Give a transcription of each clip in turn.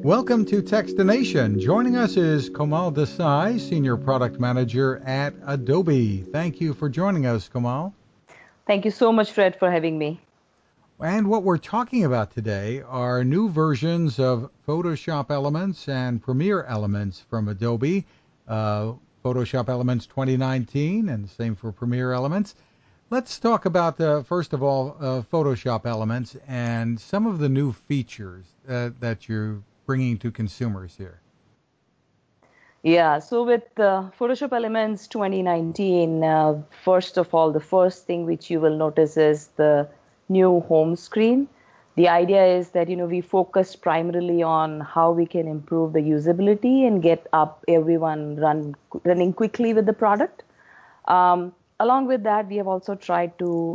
Welcome to Textination. Joining us is Komal Desai, Senior Product Manager at Adobe. Thank you for joining us, Komal. Thank you so much, Fred, for having me. And what we're talking about today are new versions of Photoshop Elements and Premiere Elements from Adobe. Photoshop Elements 2019 and the same for Premiere Elements. Let's talk about, first of all, Photoshop Elements and some of the new features that you're bringing to consumers here. Yeah, so with Photoshop Elements 2019, first of all, the first thing which you will notice is the new home screen. The idea is that, we focused primarily on how we can improve the usability and get up everyone running quickly with the product. Along with that, we have also tried to,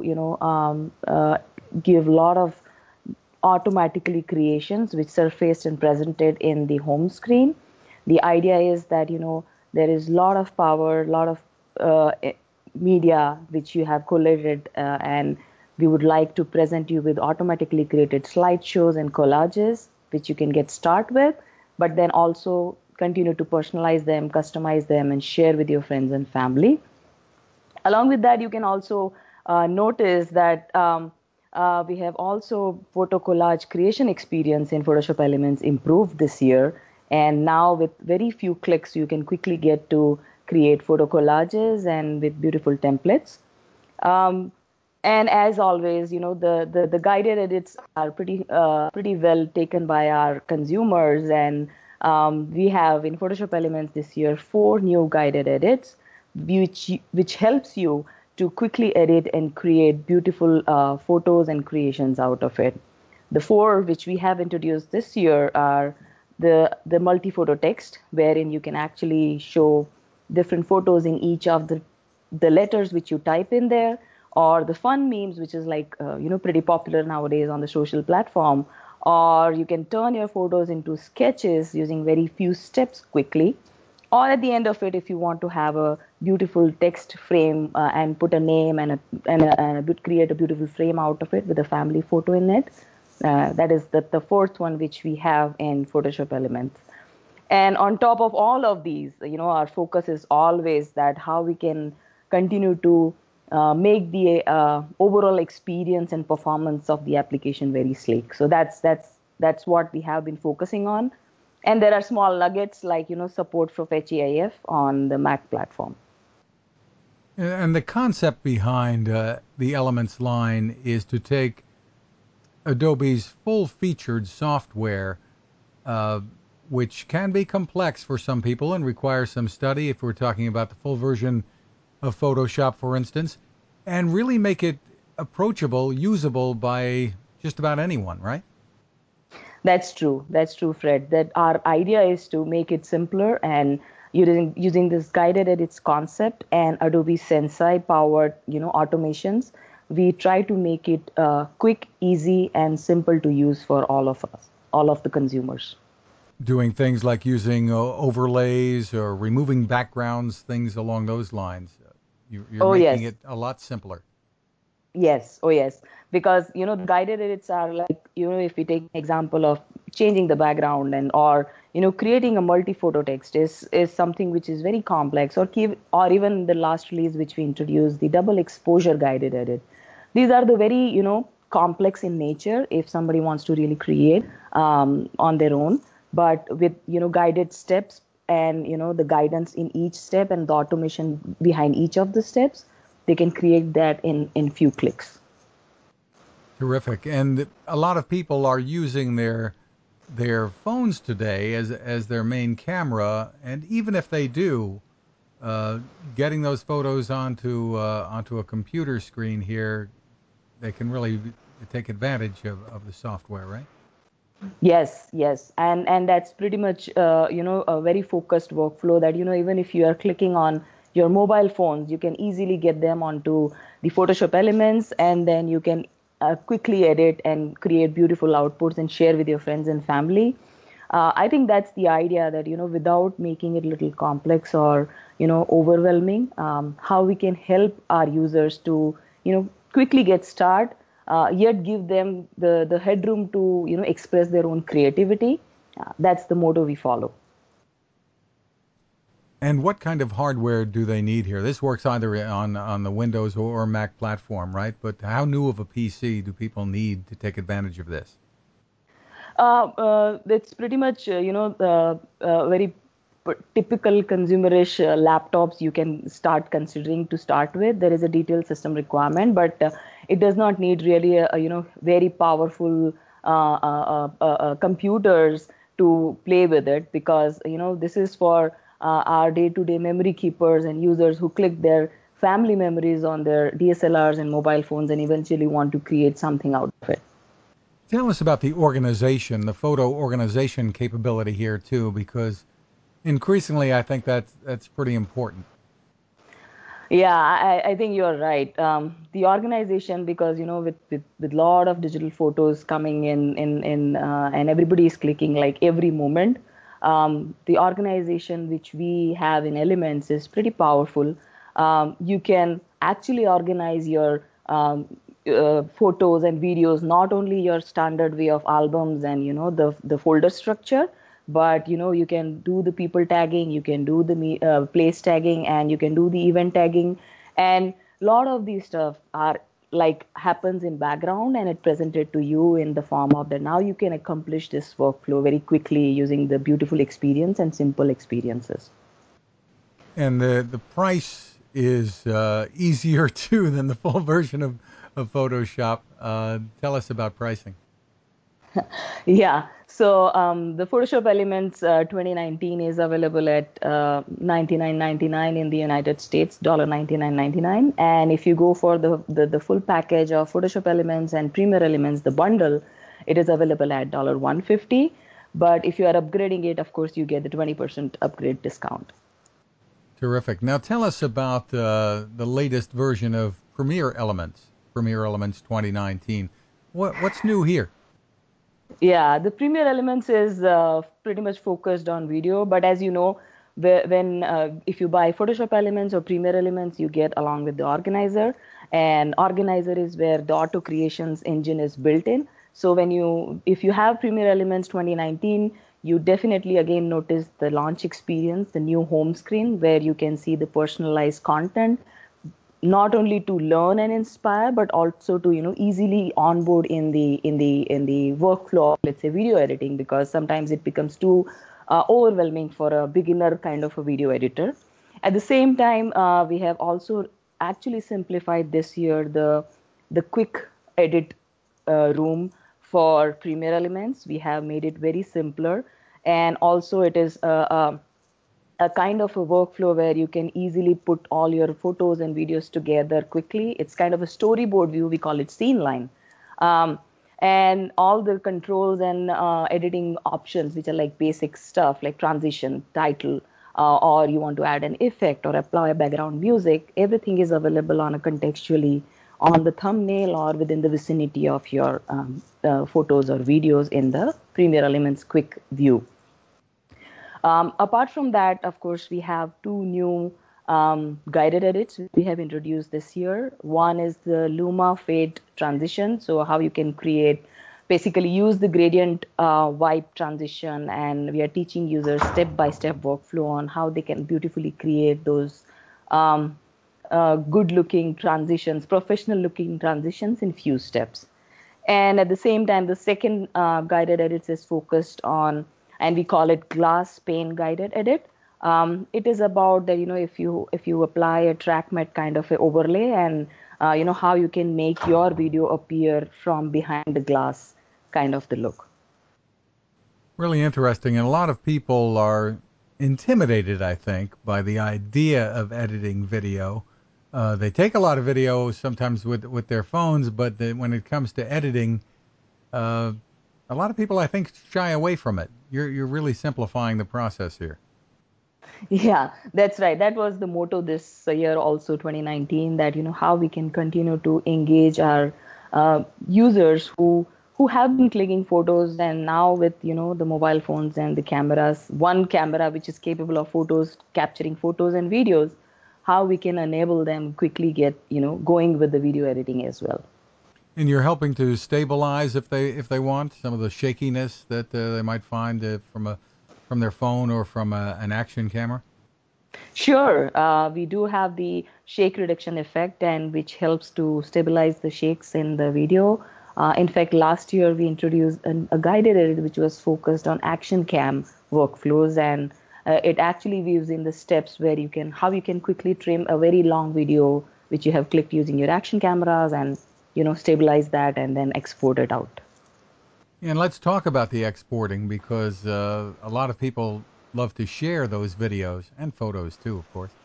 give a lot of automatically creations which surfaced and presented in the home screen. The idea is that there is a lot of power, a lot of media which you have collated, and we would like to present you with automatically created slideshows and collages which you can get start with, but then also continue to personalize them, customize them, and share with your friends and family. Along with that, you can also notice that we have also photo collage creation experience in Photoshop Elements improved this year. And now with very few clicks, you can quickly get to create photo collages and with beautiful templates. Um, and as always, the guided edits are pretty well taken by our consumers. And we have in Photoshop Elements this year 4 new guided edits, which helps you to quickly edit and create beautiful photos and creations out of it. The 4 which we have introduced this year are the multi-photo text, wherein you can actually show different photos in each of the letters which you type in there, or the fun memes, which is like pretty popular nowadays on the social platform, or you can turn your photos into sketches using very few steps quickly, or at the end of it, if you want to have a beautiful text frame and put a name and create a beautiful frame out of it with a family photo in it. That is the fourth one which we have in Photoshop Elements. And on top of all of these, our focus is always that how we can continue to make the overall experience and performance of the application very sleek. So that's what we have been focusing on. And there are small nuggets like support for Fetch EIF on the Mac platform. And the concept behind the Elements line is to take Adobe's full-featured software, uh, which can be complex for some people and require some study if we're talking about the full version of Photoshop, for instance, and really make it approachable, usable by just about anyone, right? That's true. That's true, Fred. That our idea is to make it simpler and using this guided edits concept and Adobe Sensei powered, automations. We try to make it quick, easy, and simple to use for all of us, all of the consumers. Doing things like using overlays or removing backgrounds, things along those lines. You're Oh making yes, it a lot simpler. yes, oh yes, because the guided edits are like if we take an example of changing the background and or creating a multi-photo text is something which is very complex, or even the last release which we introduced, the double exposure guided edit. These are the very complex in nature if somebody wants to really create on their own, but with guided steps and the guidance in each step and the automation behind each of the steps, they can create that in few clicks. Terrific. And a lot of people are using their phones today as their main camera, and even if they do, uh, getting those photos onto a computer screen here, they can really take advantage of the software, right? Yes, yes, and that's pretty much a very focused workflow that even if you are clicking on your mobile phones, you can easily get them onto the Photoshop elements, and then you can quickly edit and create beautiful outputs and share with your friends and family. I think that's the idea that without making it a little complex or overwhelming, how we can help our users to quickly get started, yet give them the headroom to express their own creativity That's the motto we follow. And what kind of hardware do they need here? This works either on the Windows or Mac platform, right? But how new of a PC do people need to take advantage of this? It's pretty much, the very typical consumerish laptops you can start considering to start with. There is a detailed system requirement, but it does not need really very powerful computers to play with it, because this is for our day-to-day memory keepers and users who click their family memories on their DSLRs and mobile phones and eventually want to create something out of it. Tell us about the organization, the photo organization capability here too, because increasingly I think that's pretty important. Yeah, I think you're right. The organization, because with lot of digital photos coming in and everybody is clicking like every moment. The organization which we have in Elements is pretty powerful. You can actually organize your photos and videos, not only your standard way of albums and the folder structure, but you can do the people tagging, you can do the place tagging, and you can do the event tagging, and a lot of these stuff are like happens in background and it presented to you in the form of that. Now you can accomplish this workflow very quickly using the beautiful experience and simple experiences. And the price is easier too than the full version of Photoshop. Tell us about pricing. Yeah. So the Photoshop Elements 2019 is available at $99.99 in the United States, $99.99. And if you go for the full package of Photoshop Elements and Premiere Elements, the bundle, it is available at $150. But if you are upgrading it, of course, you get the 20% upgrade discount. Terrific. Now tell us about the latest version of Premiere Elements 2019. What's new here? Yeah, the Premiere Elements is pretty much focused on video, but as you know, when if you buy Photoshop Elements or Premiere Elements, you get along with the Organizer, and Organizer is where the auto creations engine is built in. So if you have Premiere Elements 2019, you definitely again notice the launch experience, the new home screen where you can see the personalized content, not only to learn and inspire, but also to easily onboard in the workflow of, let's say, video editing, because sometimes it becomes too overwhelming for a beginner kind of a video editor. At the same time, we have also actually simplified this year the quick edit room for Premiere Elements. We have made it very simpler, and also it is a kind of a workflow where you can easily put all your photos and videos together quickly. It's kind of a storyboard view. We call it scene line. Um, and all the controls and editing options, which are like basic stuff like transition, title, or you want to add an effect or apply background music, everything is available on a contextually on the thumbnail or within the vicinity of your photos or videos in the Premiere Elements quick view. Apart from that, of course, we have two new guided edits we have introduced this year. One is the Luma Fade transition, so how you can basically use the gradient wipe transition, and we are teaching users step-by-step workflow on how they can beautifully create those good-looking transitions, professional-looking transitions in few steps. And at the same time, the second guided edits is focused on, and we call it glass pane guided edit. It is about that, if you apply a track matte kind of a overlay, and how you can make your video appear from behind the glass kind of the look. Really interesting. And a lot of people are intimidated, I think, by the idea of editing video. They take a lot of video sometimes with their phones, but when it comes to editing, uh, a lot of people, I think, shy away from it. You're really simplifying the process here. Yeah, that's right. That was the motto this year, also 2019, that how we can continue to engage our users who have been clicking photos, and now with the mobile phones and the cameras, one camera which is capable of capturing photos and videos, how we can enable them quickly get going with the video editing as well. And you're helping to stabilize if they want some of the shakiness that they might find from their phone or from an action camera. Sure, we do have the shake reduction effect, and which helps to stabilize the shakes in the video. In fact, last year we introduced a guided edit which was focused on action cam workflows, and it actually weaves in the steps where how you can quickly trim a very long video which you have clicked using your action cameras, and stabilize that and then export it out. And let's talk about the exporting because a lot of people love to share those videos and photos too, of course.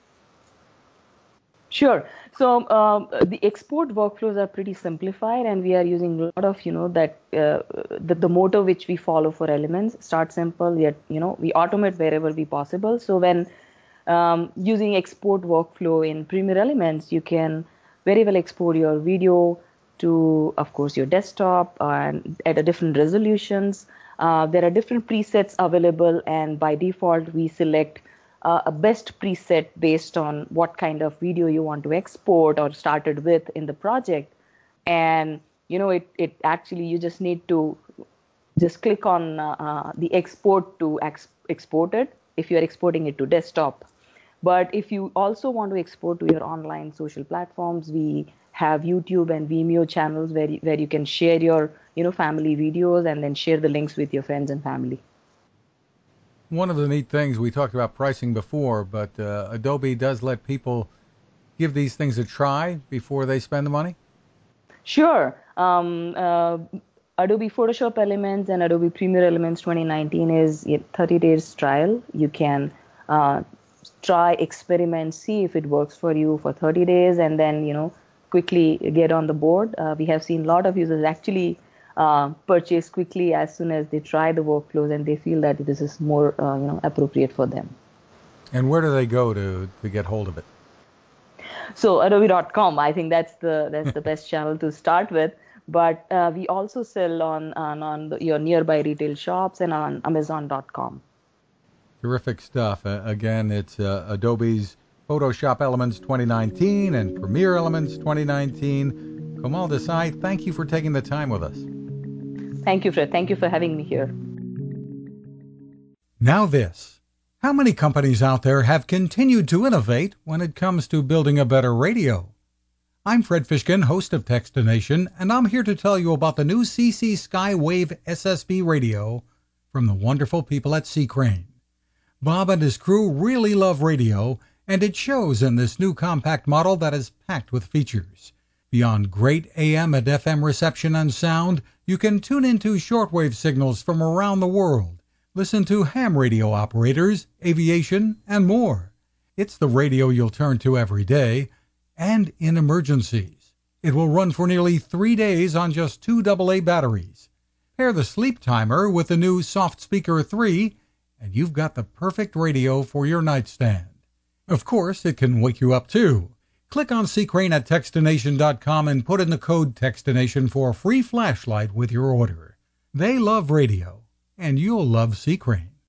Sure. So the export workflows are pretty simplified, and we are using a lot of that the motto which we follow for Elements: start simple, yet we automate wherever we possible. So when using export workflow in Premiere Elements, you can very well export your video to, of course, your desktop and at a different resolutions. There are different presets available, and by default, we select a best preset based on what kind of video you want to export or started with in the project. And it actually, you just need to just click on the export to export it if you're exporting it to desktop. But if you also want to export to your online social platforms, we have YouTube and Vimeo channels where you can share your family videos and then share the links with your friends and family. One of the neat things, we talked about pricing before, but Adobe does let people give these things a try before they spend the money? Sure. Adobe Photoshop Elements and Adobe Premiere Elements 2019 is a 30 days trial. You can try, experiment, see if it works for you for 30 days, and then quickly get on the board. We have seen a lot of users actually purchase quickly as soon as they try the workflows and they feel that this is more appropriate for them. And where do they go to get hold of it? So Adobe.com, I think that's the best channel to start with. But we also sell on your nearby retail shops and on Amazon.com. Terrific stuff. Again, it's Adobe's Photoshop Elements 2019 and Premiere Elements 2019. Komal Desai, thank you for taking the time with us. Thank you, Fred. Thank you for having me here. Now this. How many companies out there have continued to innovate when it comes to building a better radio? I'm Fred Fishkin, host of Techstination, and I'm here to tell you about the new CC Skywave SSB radio from the wonderful people at C. Crane. Bob and his crew really love radio, and it shows in this new compact model that is packed with features. Beyond great AM and FM reception and sound, you can tune into shortwave signals from around the world, listen to ham radio operators, aviation, and more. It's the radio you'll turn to every day, and in emergencies. It will run for nearly 3 days on just 2 AA batteries. Pair the sleep timer with the new Soft Speaker 3, and you've got the perfect radio for your nightstand. Of course, it can wake you up too. Click on C. Crane at Techstination.com and put in the code Techstination for a free flashlight with your order. They love radio, and you'll love C. Crane.